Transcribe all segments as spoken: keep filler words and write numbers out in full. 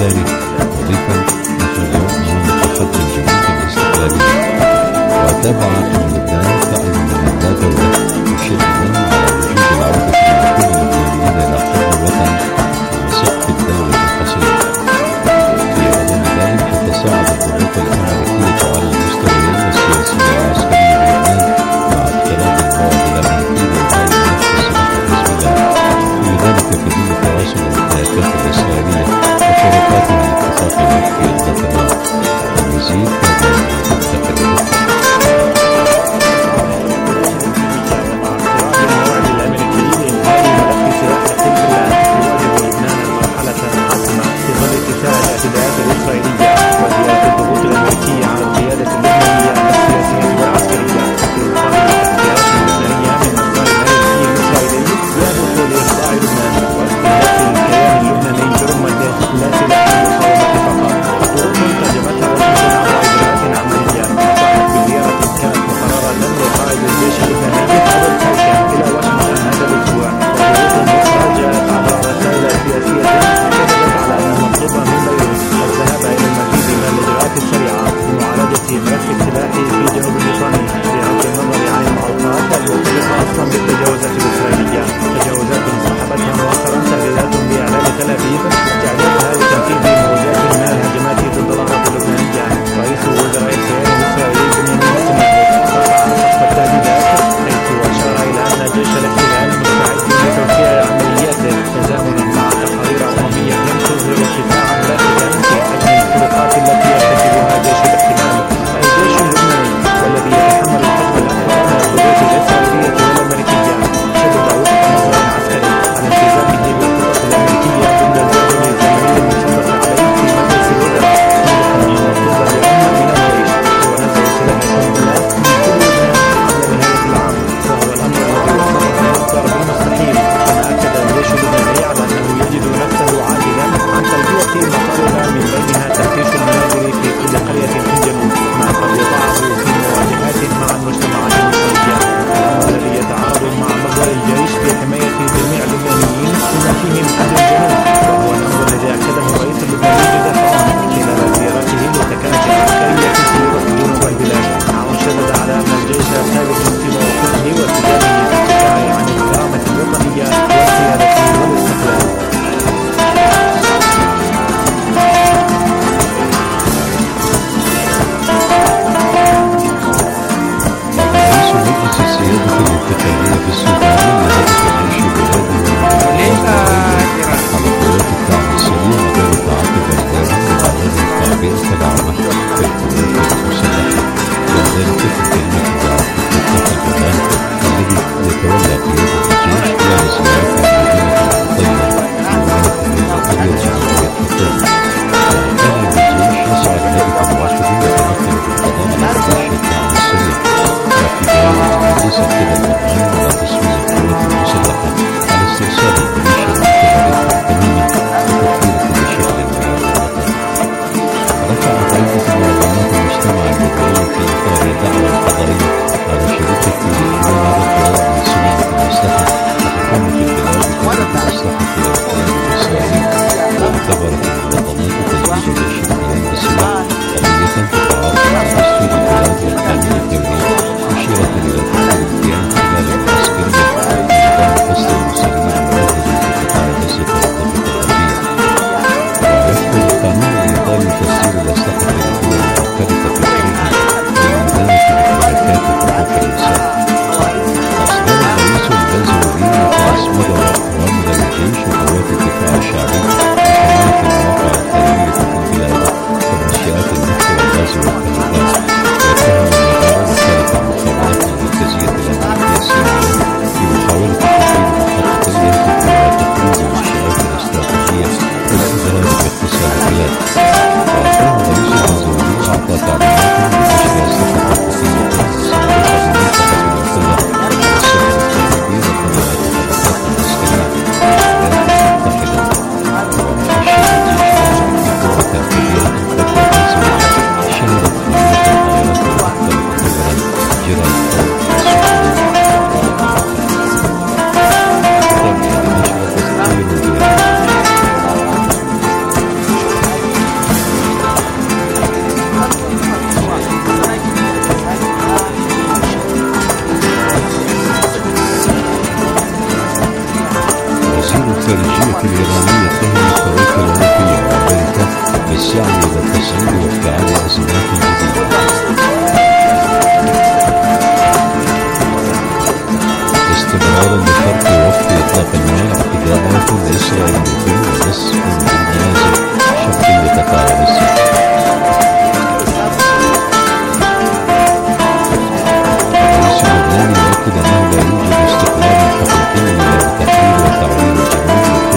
الإرسالي مضيفا نحن اليوم أمام تحدي الجنود الاستقلالية، وأتابع من لبنان قائد من لا دولة يشير منه على وجوب العودة لكل اللبنانيين إلى حضن الوطن وسقف الدولة القصيرة. في غضون ذلك حتى ساعد الضغوط الأمريكية على المستويين السياسي والعسكري بلبنان مع اقتراب البعد الأمريكي لإلغاء نفس سلاح حزب الله، كل ذلك في ظل تواصل الانتهاكات الإسرائيلية وشركاتها الاتفاقيات في الغفرات. المزيد على شركة الخارجية الإيرانية تهمل التوجه الأوروبية وأمريكا بالسعي إلى تصعيد وافتعال أزمات جديدة. استمرارا لفرق وقت إطلاق النار، اعتداءات إسرائيلية ونسف بالمنازل شرقية قطاع السد. الرئيس اللبناني يؤكد أنه لا يوجد استقلال حقيقي إلا بتحرير وتعويض الجنوب وكل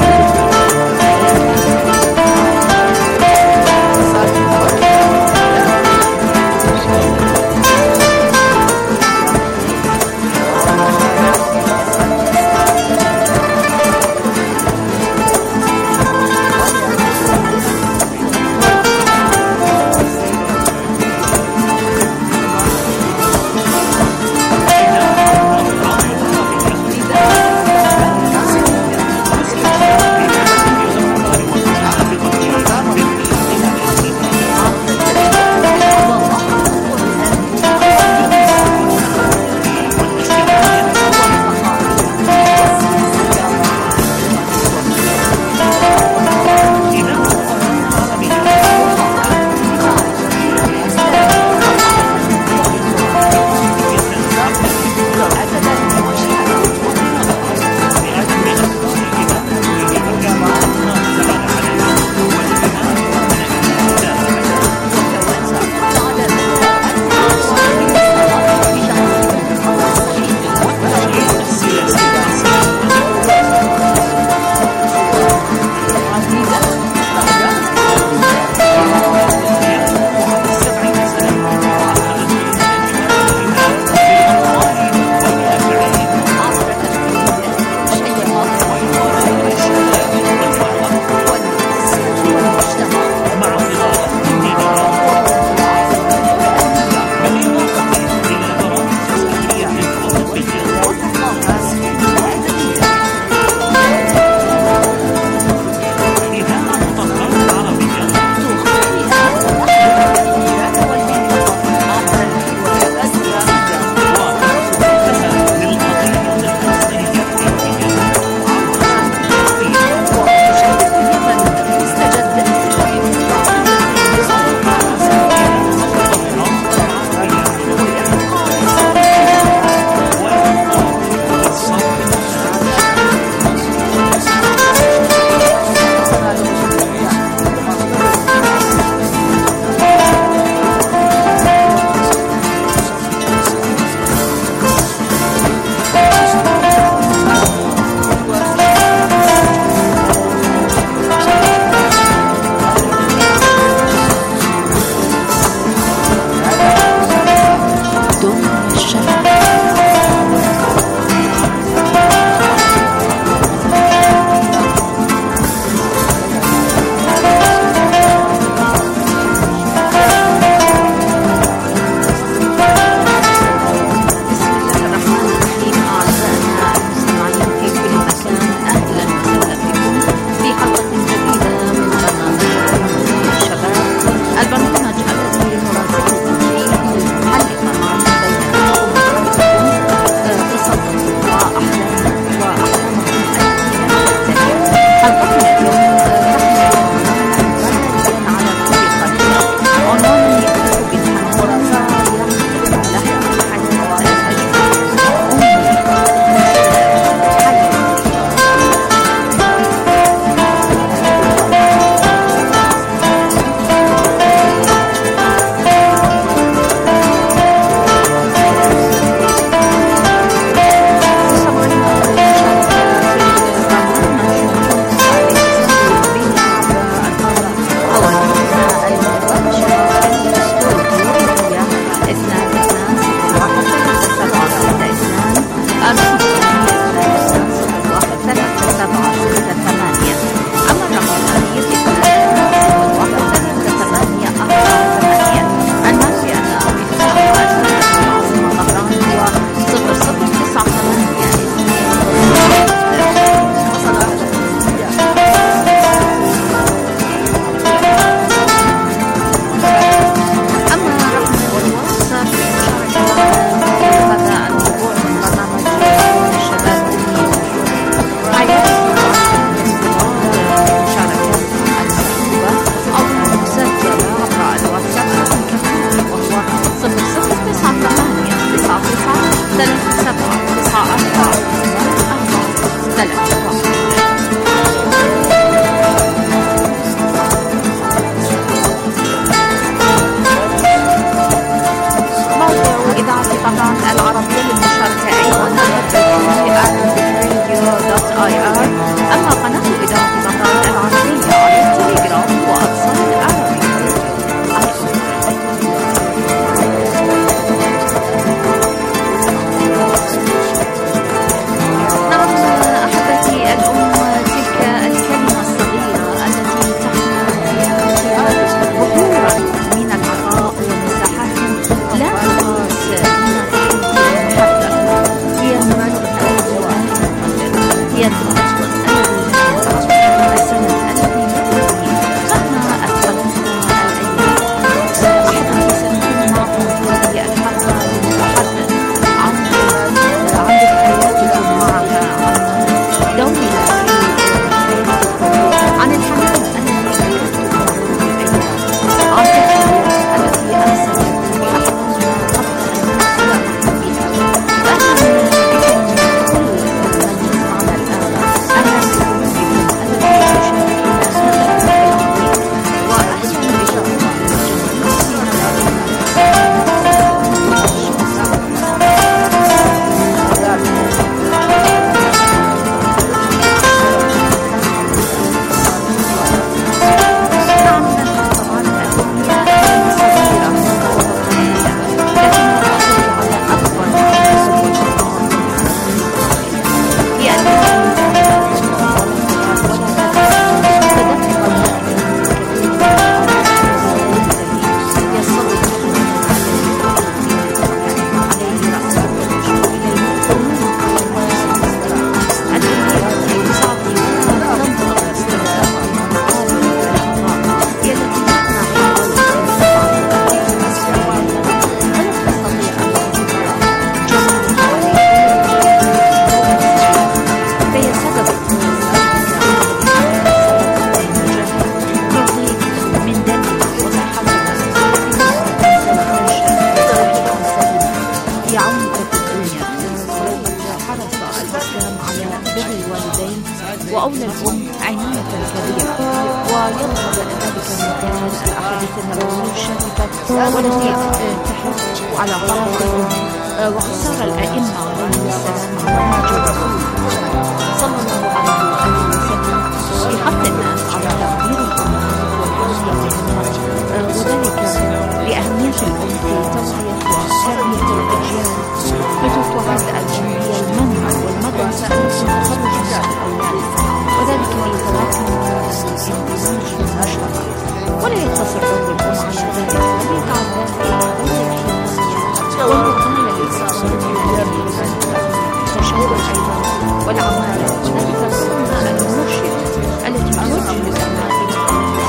الإسلام على بر الوالدين وأولى الأم عناية كبيرة، ويظهر ذلك من خلال الأحاديث النبوية الشريفة والتي تحث على طاعة الأم، واختار الأئمة عليهم السلام على نهج الرسول صلى الله عليه وسلم في حث الناس على تقدير الأمهات والعناية بهن، وذلك لأهمية الأم في توعية وتربية الأجيال، حيث تعد الأم هي المنبع والمدرسة التي تخرج منها الأولاد، وذلك ليتمكن الاندماج في المجتمع. ولا يقتصر دور الأم على ذلك، بل يتعدى إلى دور الحماية والوقاية للأطفال التشاور أيضا والعمالة، وذلك السنة المرشدة التي توجه الأبناء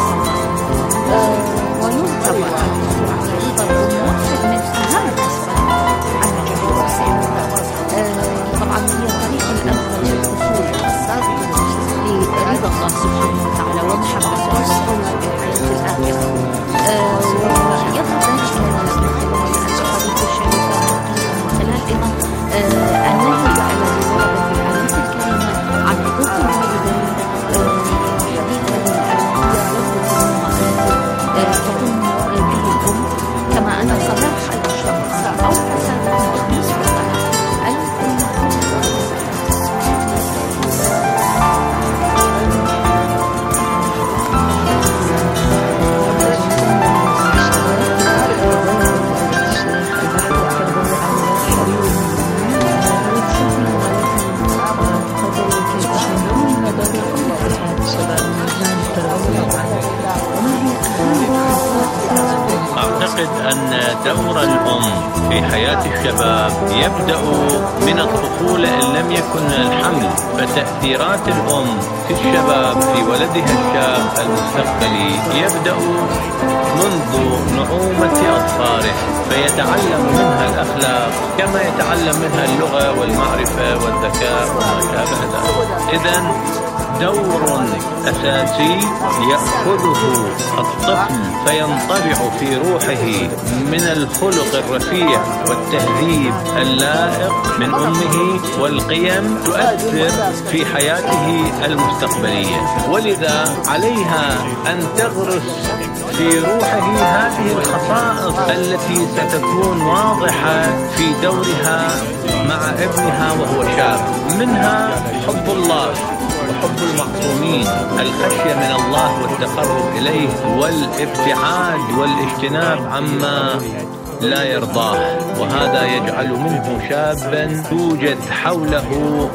ويعتبر الحصول على رضا الأم واحد من أهم أسباب النجاح الواسع. طبعا هي الطريقة الأفضل للحصول لرضا الله سبحانه وتعالى ومحبته وسرور الحياة الآخرة. ويظهر ذلك من خلال الأحاديث الشريفة وخلال أيضا النهي الذي ورد في الآيات الكريمة عن حقوق الوالدين، حديث تقوم به الأم، كما أن صلاح الأشخاص أو فسادهم بالنسبة لها أعتقد أن دور الأم في حياة الشباب يبدأ من الطفولة إن لم يكن من الحمل، فتأثيرات الأم في الشباب في ولدها الشاب المستقبلي يبدأ منذ نعومة أظفاره، فيتعلم منها الأخلاق كما يتعلم منها اللغة والمعرفة والذكاء وما شابه ذلك. إذن دور أساسي يأخذه الطفل فينطبع في روحه من الخلق الرفيع والتهذيب اللائق من أمه، والقيم تؤثر في حياته المستقبلية، ولذا عليها أن تغرس في روحه هذه الخصائص التي ستكون واضحة في دورها مع ابنها وهو شاب، منها حب الله وحب المعصومين، الخشية من الله والتقرب إليه، والابتعاد والاجتناب عما لا يرضاه، وهذا يجعل منه شابا توجد حوله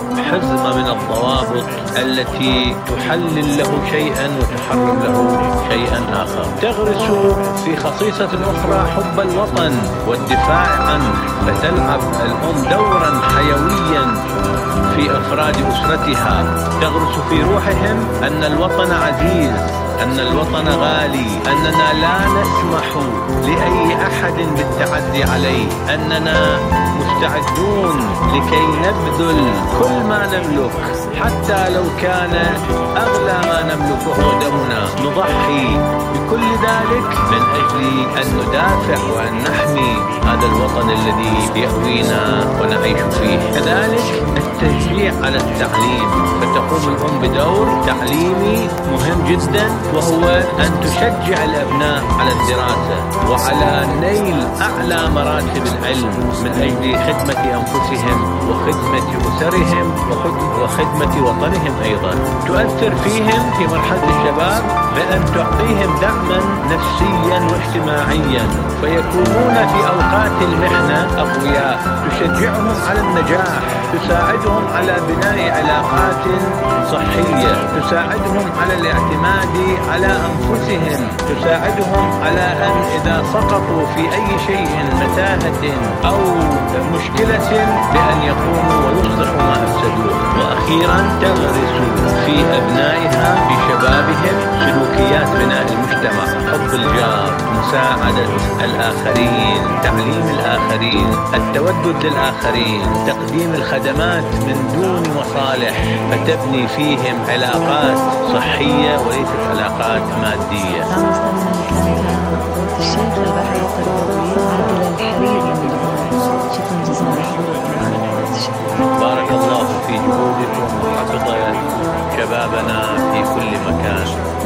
حزمة من الضوابط التي تحلل له شيئا وتحرم له شيئا آخر. تغرس في خصيصة أخرى حب الوطن والدفاع عنه، فتلعب الأم دورا حيويا في أفراد أسرتها، تغرس في روحهم أن الوطن عزيز، أن الوطن غالي، أننا لا نسمح لأي أحد بالتعدي عليه، أننا مستعدون لكي نبذل كل ما نملك حتى لو كان أغلى ما نملكه دمنا، نضحي بكل ذلك من أجل أن ندافع وأن نحمي هذا الوطن الذي يأوينا ونعيش فيه. كذلك التشجيع على التعليم، فتقوم الأم بدور تعليمي مهم جدا، وهو أن تشجع الأبناء على الدراسة وعلى نيل أعلى مراتب العلم من أجل خدمة أنفسهم وخدمة أسرهم وخدمة وطنهم أيضا. تؤثر فيهم في مرحلة الشباب بأن تعطيهم دعما نفسيا واجتماعيا، فيكونون في أوقات المحنة أقوياء، تشجعهم على النجاح، تساعدهم على بناء علاقات صحية، تساعدهم على الاعتماد على أنفسهم، تساعدهم على أن إذا سقطوا في أي شيء متاهة أو مشكلة بأن يقوموا ويصلحوا ما أفسدوه. وأخيرا تغرس في أبنائها في شبابهم سلوكيات بناء المجتمع، حب الجار، مساعدة الآخرين، تعليم الآخرين، التودد للآخرين، تقديم الخدمات من دون مصالح، فتبني فيهم علاقات صحية وليست علاقات مادية. الشيخ الباحث التربوي عادل الحريري من شكرا جزيلا. بارك الله فيك. شبابنا في كل مكان.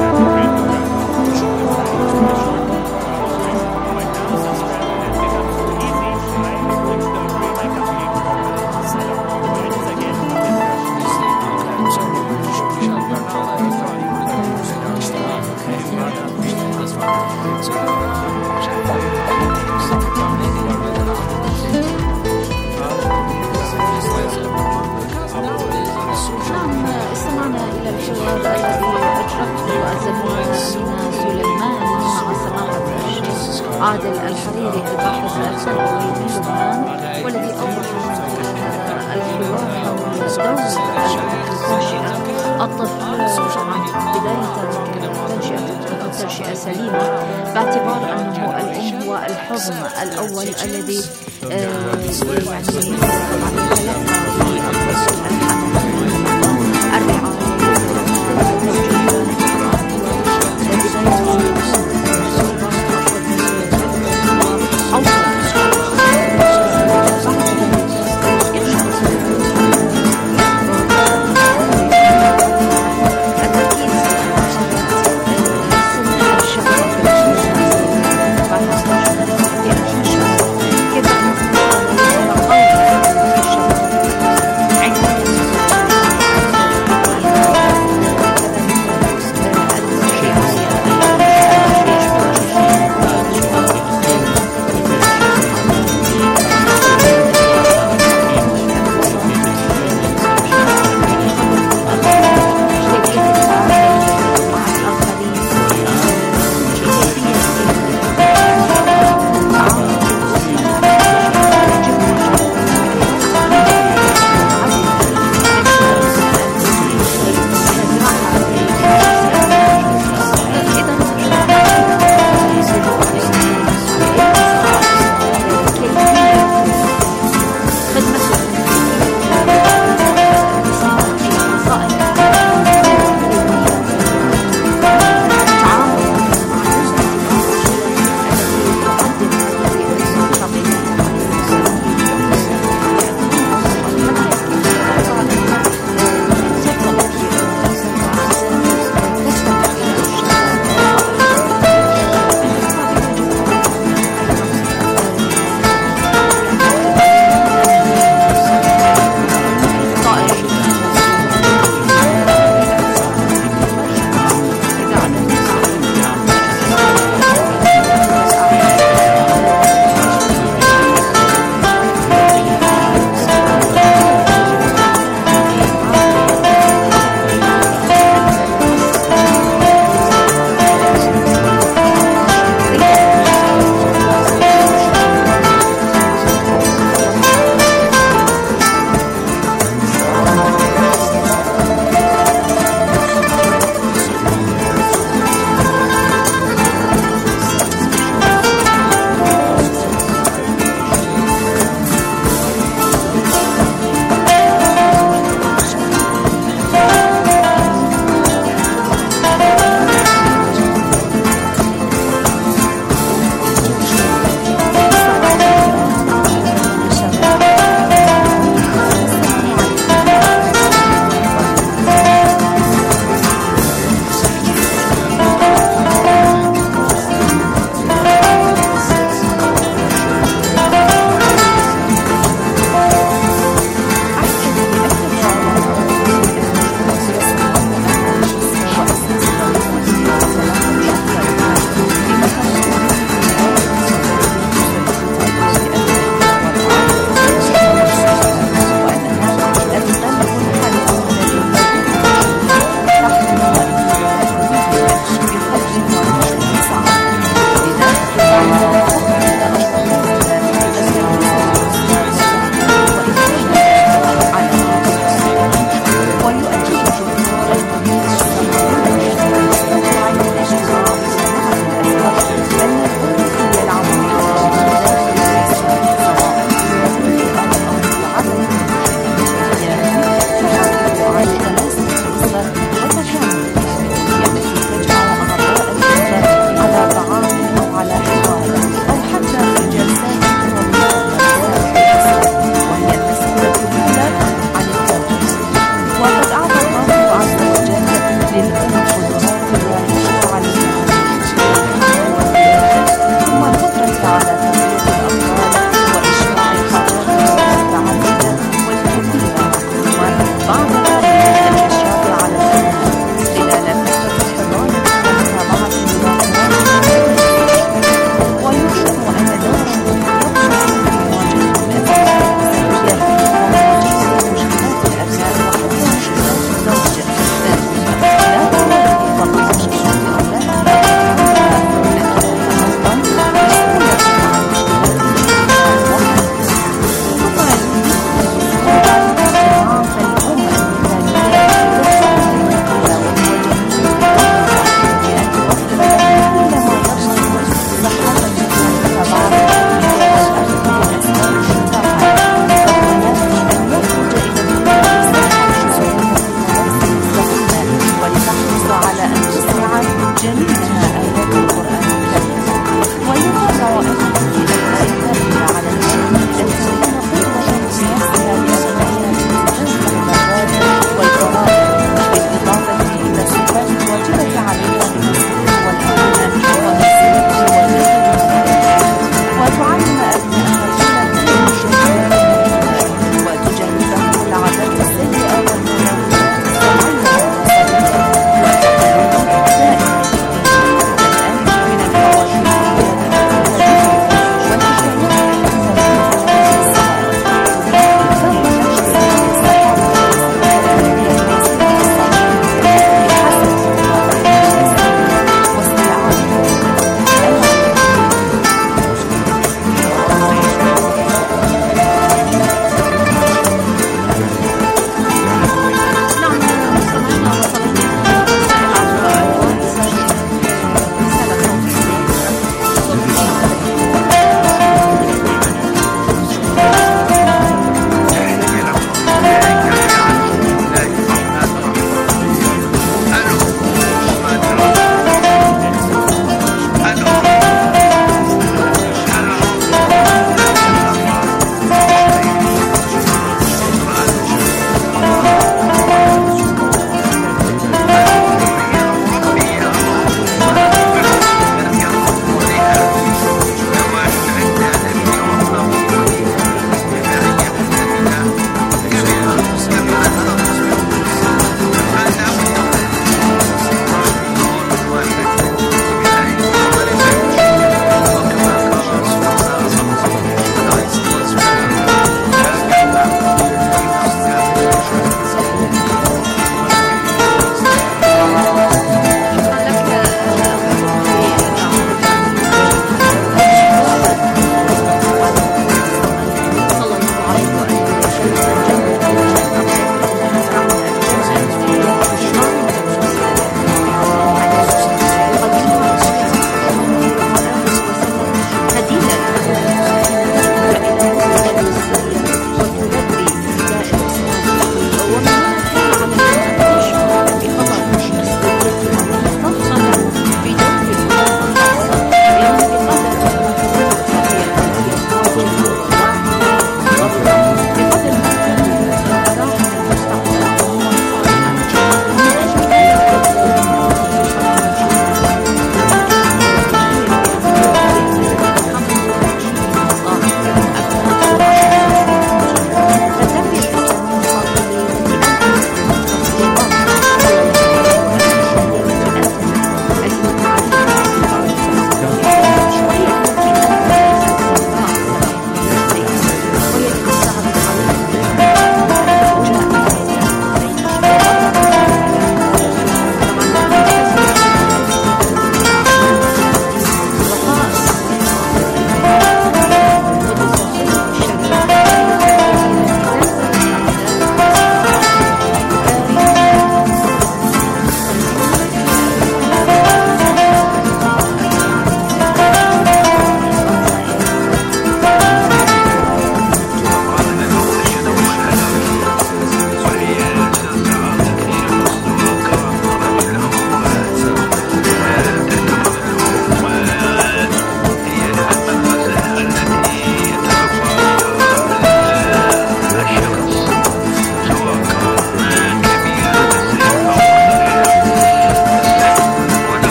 عادل الحريري الباحث التربوي من لبنان، والذي أوضح الحوار حول دور التنشئة الطفل طبعا بداية تنشئة الطفل تنشئة سليمة، باعتبار أنه الأم هو الحضن الأول الذي يعني يتلقى فيه الطفل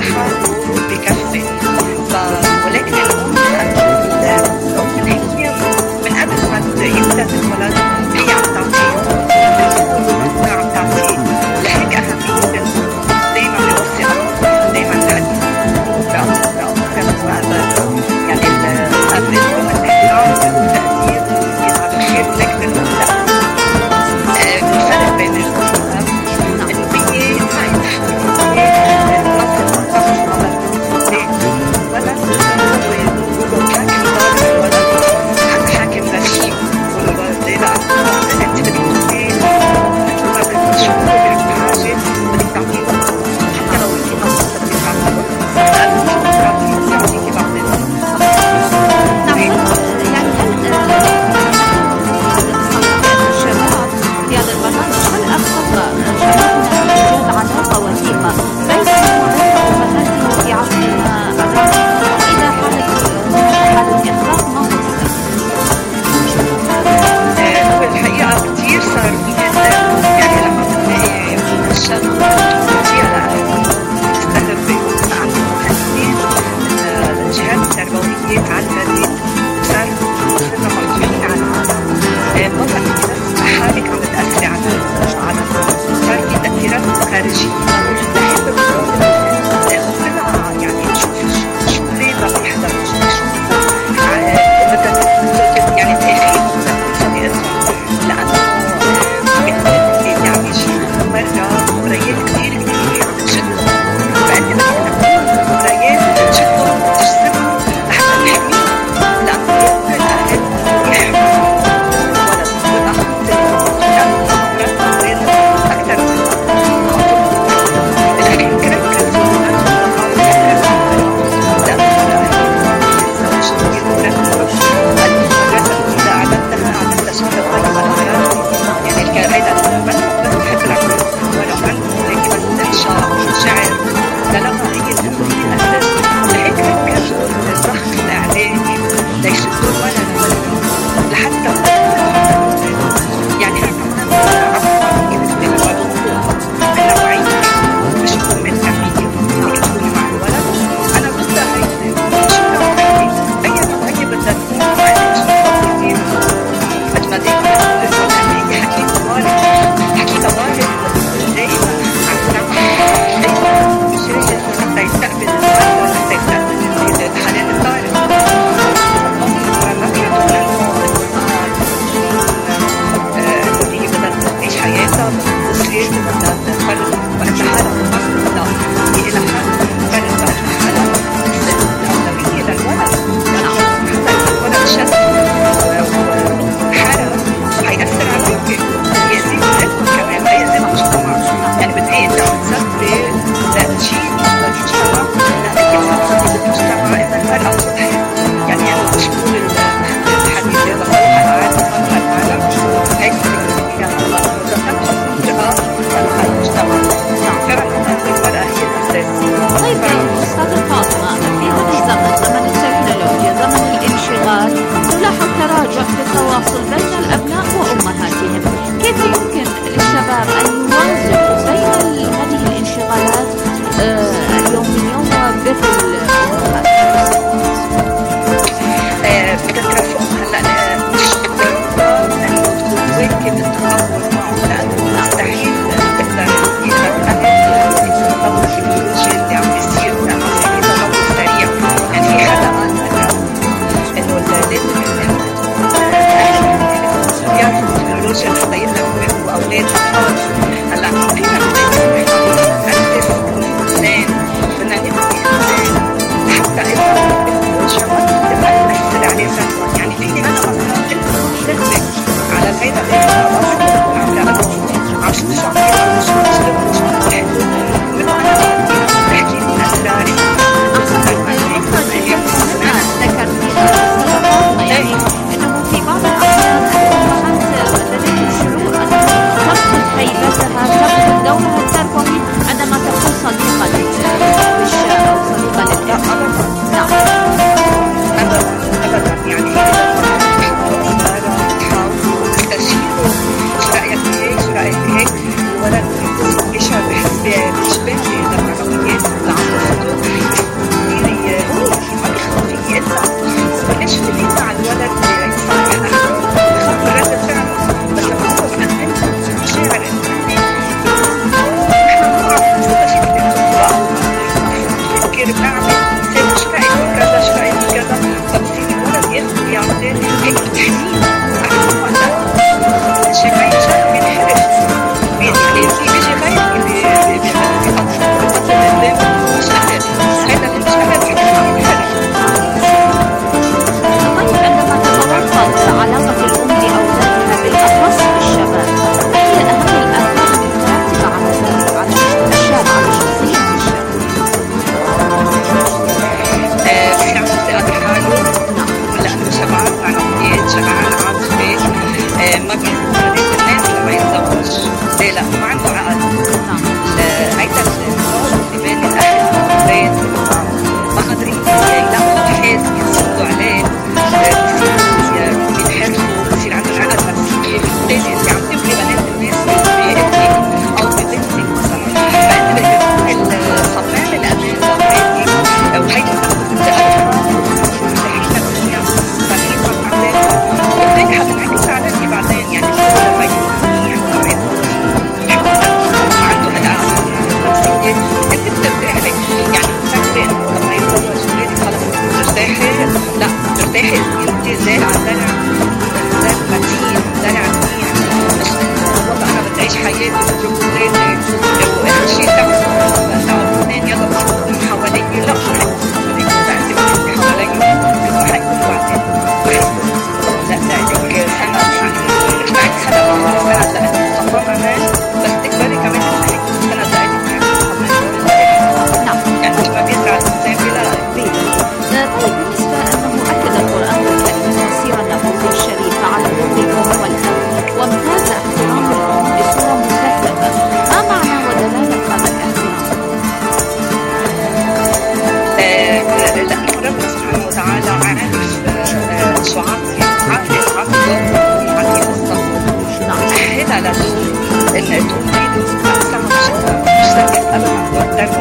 لحاله بكفي. ولكن الأم من هي من قبل ما يبدأ الولد هي عم تعطيه عم تعطيه. لهيك أهمية الأم دايما بوصي أنا دايما لأني بأمكن يعني الأبرز والإحترام والتقدير يسعد الخير. لكن الأم الفرق بين الأم إنه هي ما يتحمل نظرة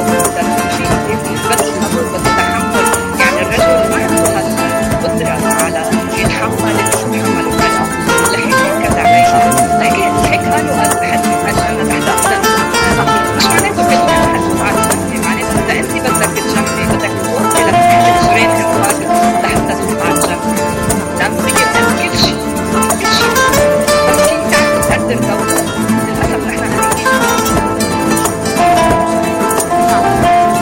بس الموضوع بده تحمل، يعني الرجل ما عنده هالقدرة على يتحمل اللي تتحمله المرأة، لهيك ركز عليها، لهيك هيك قالوا حد الجنة تحت أقدام. مش معناته كل واحد على الجنة، معناته إذا أنت بدك الجنة بدك توصي لك تحت جرين الواجب لحتى تطلع الجنة. لأنه بيقدم كل شيء كل شيء، بس كيف تعرف تقدر دورك؟ للأسف نحن هنيك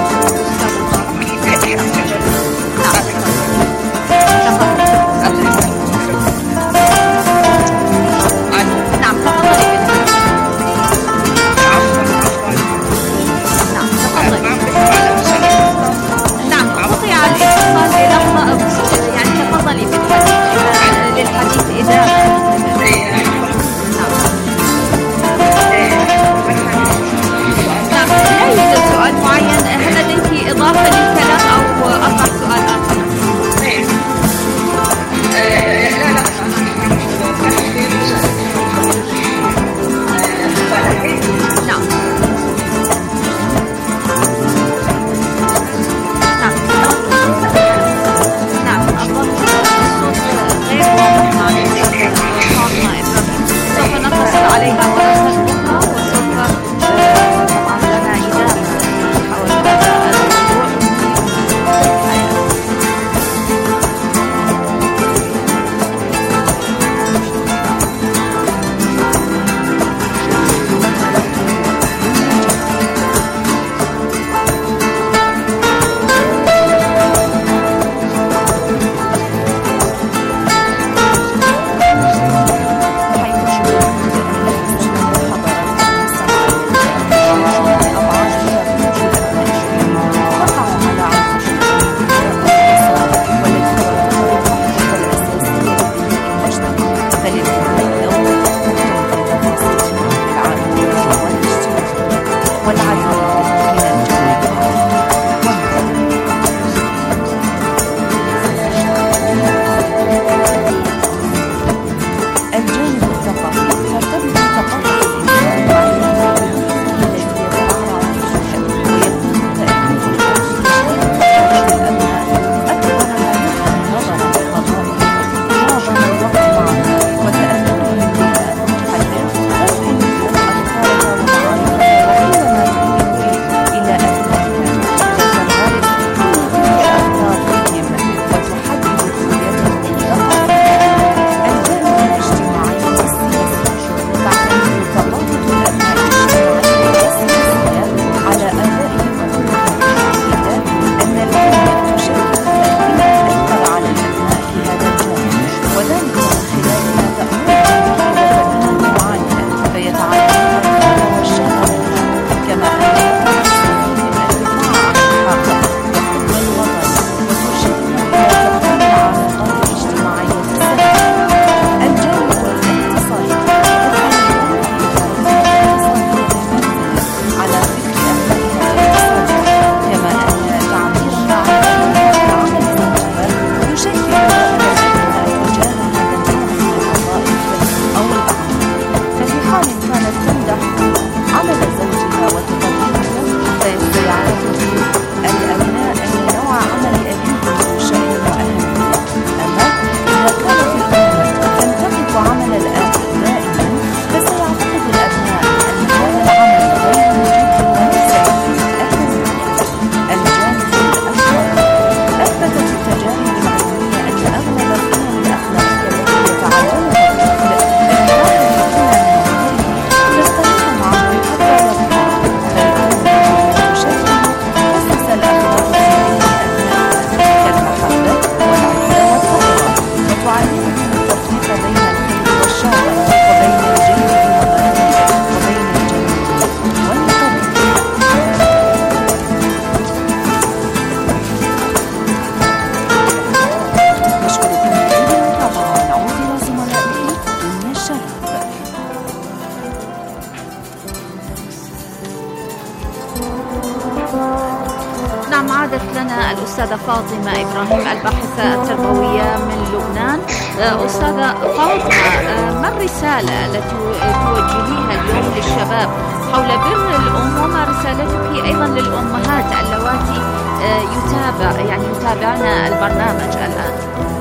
نعم، عادت لنا الأستاذة فاطمة إبراهيم الباحثة التربوية من لبنان. أستاذة فاطمة، ما الرسالة التي توجهيها اليوم للشباب حول بر الأم، وما رسالتك أيضا للأمهات اللواتي يتابع يعني يتابعن البرنامج الآن؟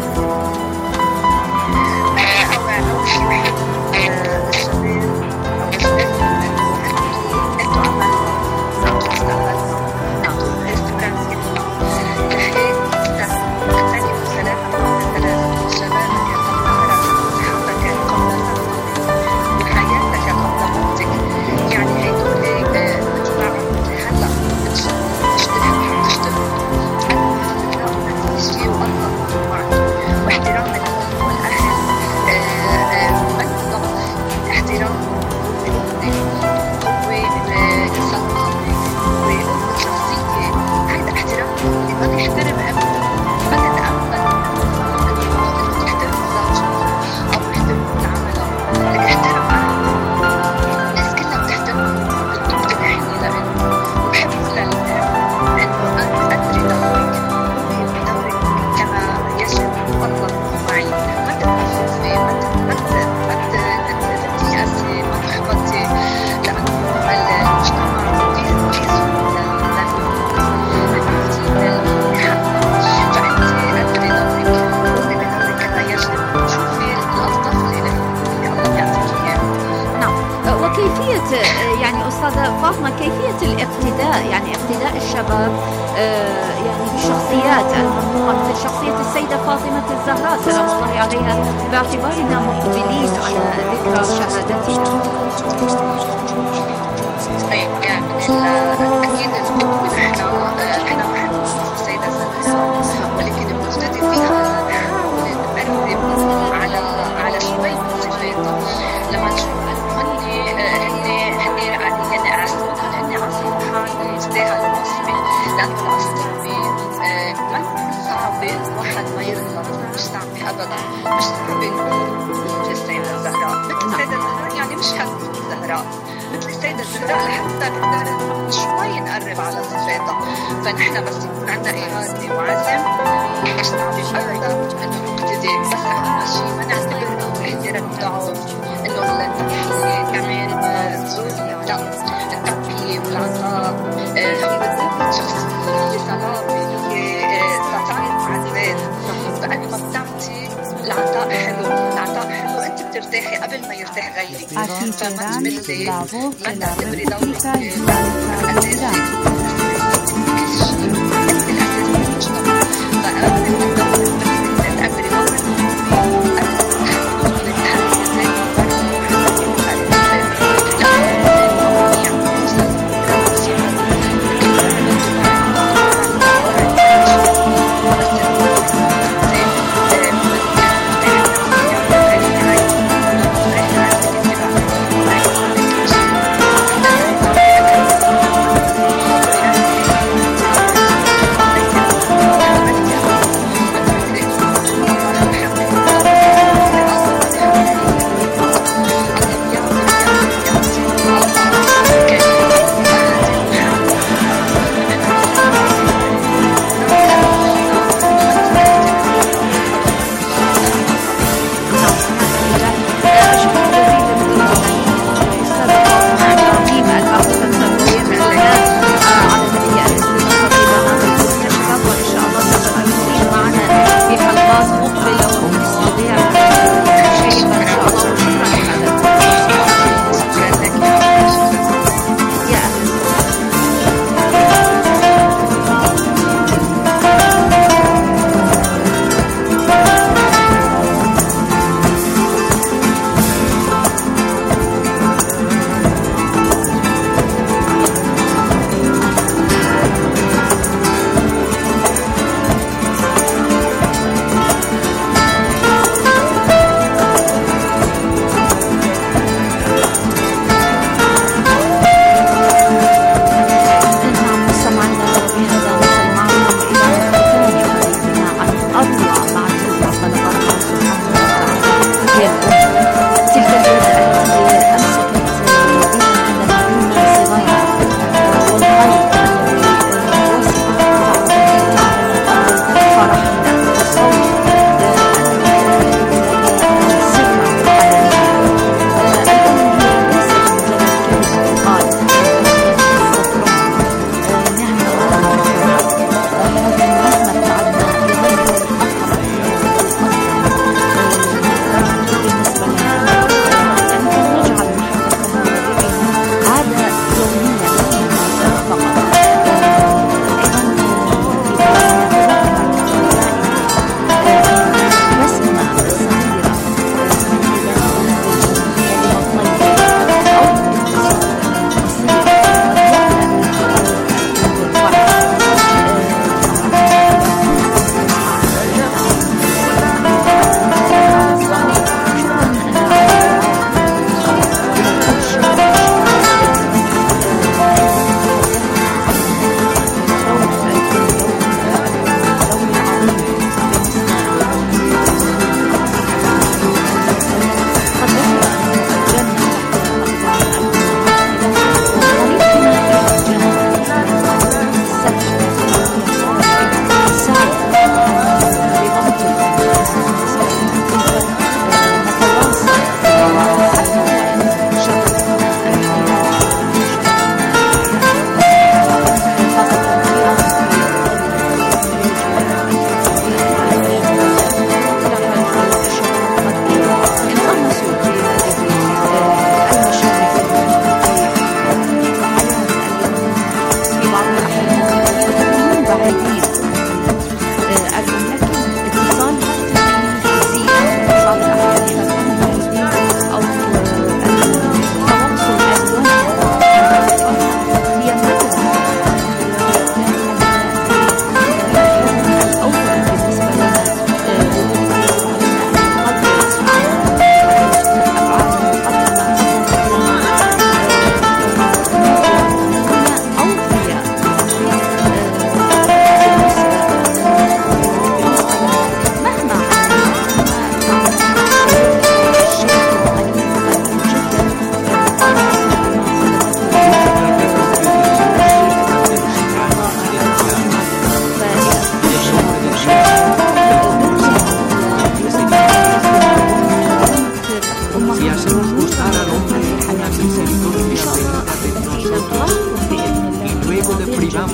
يعني أستاذة فاطمة، كيفية الاقتداء يعني اقتداء الشباب يعني بشخصيات المرموقة مثل شخصية السيدة فاطمة الزهراء سلام الله عليها، باعتبارنا مقبلين على ذكرى شهادتها؟ طيب يعني أكيد احنا احنا نحب السيدة الزهراء، ولكن بنقتدي فيها نحاول نقرب على على شوي من صفاتها. لما نشوف يستاهل الوصفة، لأنه العصبي ما صعبة واحد ما يغلط، مش صعبة أبدا، مش صعبة نقول السيدة الزهراء مثل السيدة الزهراء، يعني مش هنقول الزهراء مثل السيدة الزهراء لحتى نقدر شوي نقرب على صفاتها. فنحن بس يكون عندنا إرادة وعزم مش صعبة أبدا إنه نقتدي، بس أهم شيء ما نعتبر أو الاحترام تبعه إنه التضحية كمان زورية، لا التضحية والعطاء هي بالذات شخصية سلامة، هي تعطي معزات. فأنا ما بتعطي العطاء حلو، العطاء حلو أنت بترتاحي قبل ما يرتاح غيرك. فما تملي ما تعتبري دورك أساسي، كل شيء أنت الأساس بالمجتمع. فأبدا ما تعتبري دورك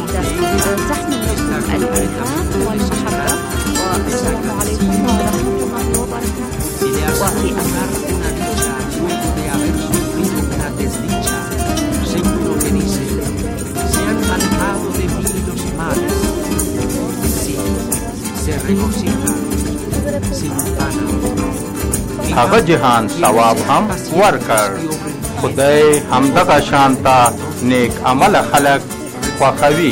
تحمل لكم البركات والمحبة والسلام عليكم ورحمة الله وبركاته. وفي أمر هغه جهان ثواب هم ورکړ. خدای همدغه شانته نیک عمل خلق خوښوي.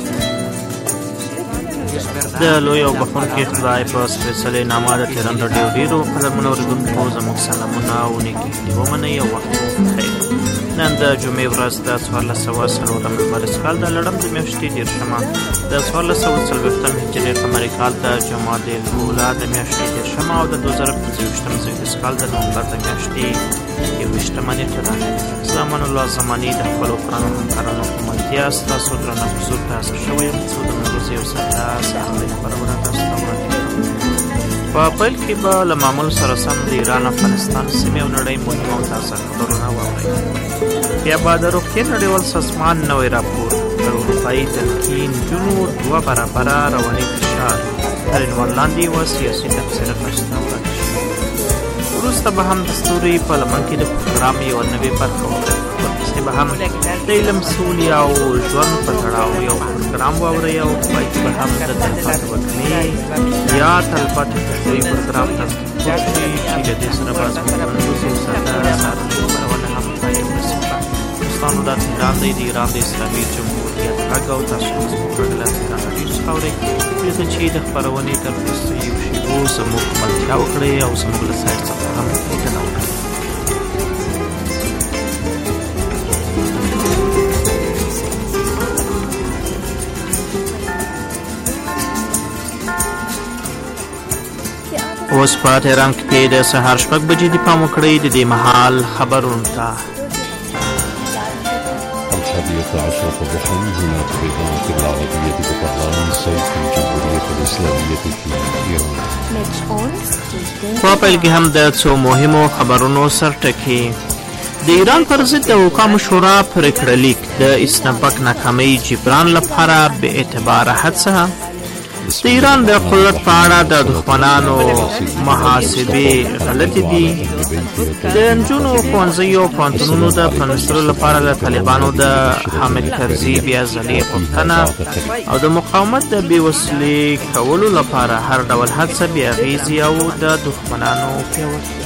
د لوی او بخښونکي خدای په سپېڅلې نامه د تېرن راډیو ډېرو قدرمنو اورېدونکو زموږ سلامونه او نیکې هیلې ومنئ او وخت مو بخیر. نن د جمعې ورځ د څوارلس سوه څلورم لمریز کال د لړم د میاشتې دېرشمه د څوارلس سوه څلوېښتم هجري قمري کال د جمادی الاولی د میاشتې دېرشمه او د دوه زره پنځه ویشتم زېږدیز کال د نومبر د میاشتې یوویشتمه نېټه ده. زه امان الله زماني د خپلو قرآنو همکارانو په ملتیا ستاسو درنه حضور ته حاضر شوی یم څو د نوروز یو ساعته ساعتۍ خپرونه تاسو ته وړاندې کړم. په پیل کې به له معمول سره سم د ایران افغانستان سیمې او نړۍ مهم او تازه خبرونه واورئ. بیا به د روغتیا نړیوال سازمان نوی راپور د اروپایي تلقي نجونو دوه برابره رواني فشار تر عنوان لاندې یوه سیاسي تبصره نشته وړاندې شوې. وروسته به هم د ستوري په لمن کې د پروګرام یوه نوې برخه واورئ. ورپسې به هم د علم سولې او ژوند په تړاو یو پروګرام واورئ او په پای کې به هم د تلپاتې وږمې یا تلپاتې پښتوي پروګرام تاسو ته وښیي چې له دې سره به زموږ د نوروز یو ساعته سهارنۍ خپرونه هم پای ته ورسېږي. دوستانو دا تهران دی د ایران د اسلامي جمهوریت غږ او تاسو زموږ غږ له تهران راډیو څخه اورئ. پرېږده چې د خپرونې تر وروستیو شېبو زموږ ملتیا وکړئ او زموږ له سایټ څخه هم لیدنه وکړئ. اوس په تهران کې د سهار شپږ بجې د پام وکړئ د دې مهال خبرونو ته. الحادية عشرة ضحى هنا في الإذاعة العربية بطهران صوت الجمهورية الإسلامية في إيران. په پیل کې هم د څو مهمو خبرونو سرټکي. د ایران پر ضد د حکامو شورا پرېکړه لیک د اسنبک ناکامۍ جبران لپاره بې اعتباره هڅه. د ایران د قدرت په اړه د دښمنانو محاسبې غلطې دي. د نجونو ښوونځیو او پوهنتونونو د پرانیستلو لپاره د طالبانو د حامد کرزي بیا ځلې غوښتنه او د مقاومت د بېوسلې کولو لپاره هر ډول هڅه بې اغېزې او د دښمنانو پیاوړتیا.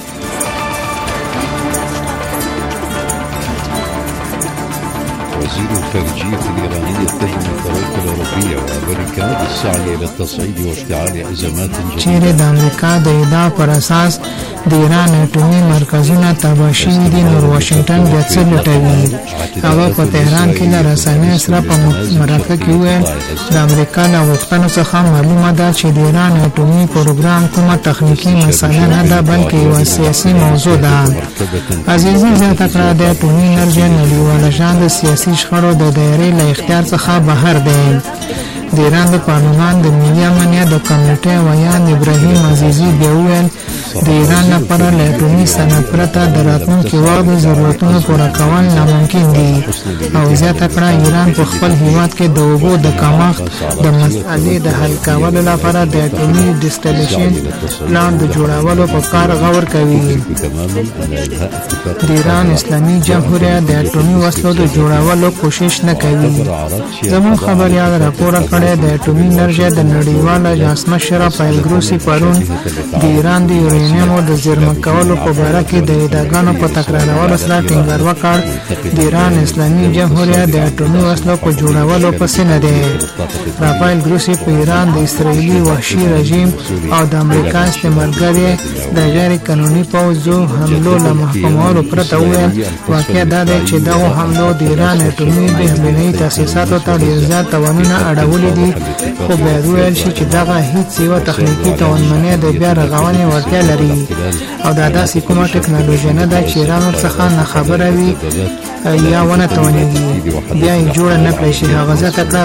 وزير الخارجية الإيراني يتهم الطريقة الأوروبية وأمريكا بالسعي إلى التصعيد واشتعال أزمات جديدة. چیرې د امریکا د ادعا پر اساس د ایران اټومي مرکزونه تباه شوي دي، نور واشنګټن بیا څه لټوي. هغه په تهران کې له رسنیو سره په مرکه کې وویل د امریکا له غوښتنو څخه معلومه ده چې د ایران اټومي پروګرام کومه تخنیکي مسله نه ده بلکې یوه سیاسي موضوع ده. عزیزي زیاته کړه د اټومي انرژۍ نړیواله شان د سیاسي شخړو د دایرې له اختیار څخه بهر دی. د ایران د پارلمان د ملي امنیت د کمیټې ویان ابراهیم عزیزي بیا وویل د ایران لپاره له اټومي صنعت پرته د راتلونکي وخت د ضرورتونو پوره کول ناممکن دي او زیاته کړه ایران په خپل هیواد کې د اوبو د کمښت د مسئلې د حل کولو لپاره د اټومي ډسټلیشن پلان د جوړولو په کار غور کوي. د ایران اسلامي جمهوریت د اټومي وسلو د جوړولو کوشش نه کوي. زموږ خبریال راپور کړی د اټومي انرژۍ د نړیوال اجنس مشر پایل ګروسي پرون د ایران د یورانیمو د زیرمه کولو په باره کې د ادعاګانو په تکرارولو سره ټینګار وکړ د ایران اسلامي جمهوریت د اټومي وسلو په جوړولو پسې نه دی. رافایل ګروسي په ایران د اسرائیلي وحشي رژیم او د امریکا استعمارګرۍ د غیر قانوني پوځو حملو له محکومولو پرته وویل واقع دا دی چې دغو حملو د ایران اټومي بهرنۍ تاسیساتو ته ډېر زیات تاوانونه اړولي دي، خو باید وویل شي چې دغه هیڅ یوه تخنیکي توانمنۍ د بیا رغونې وړتیا لري او دا داسې کومه ټکنالوژي نه ده چې ایران ورڅخه ناخبره وي یا ونه توانېږي بیا یې جوړه نه کړی شي. هغه زیاته کړه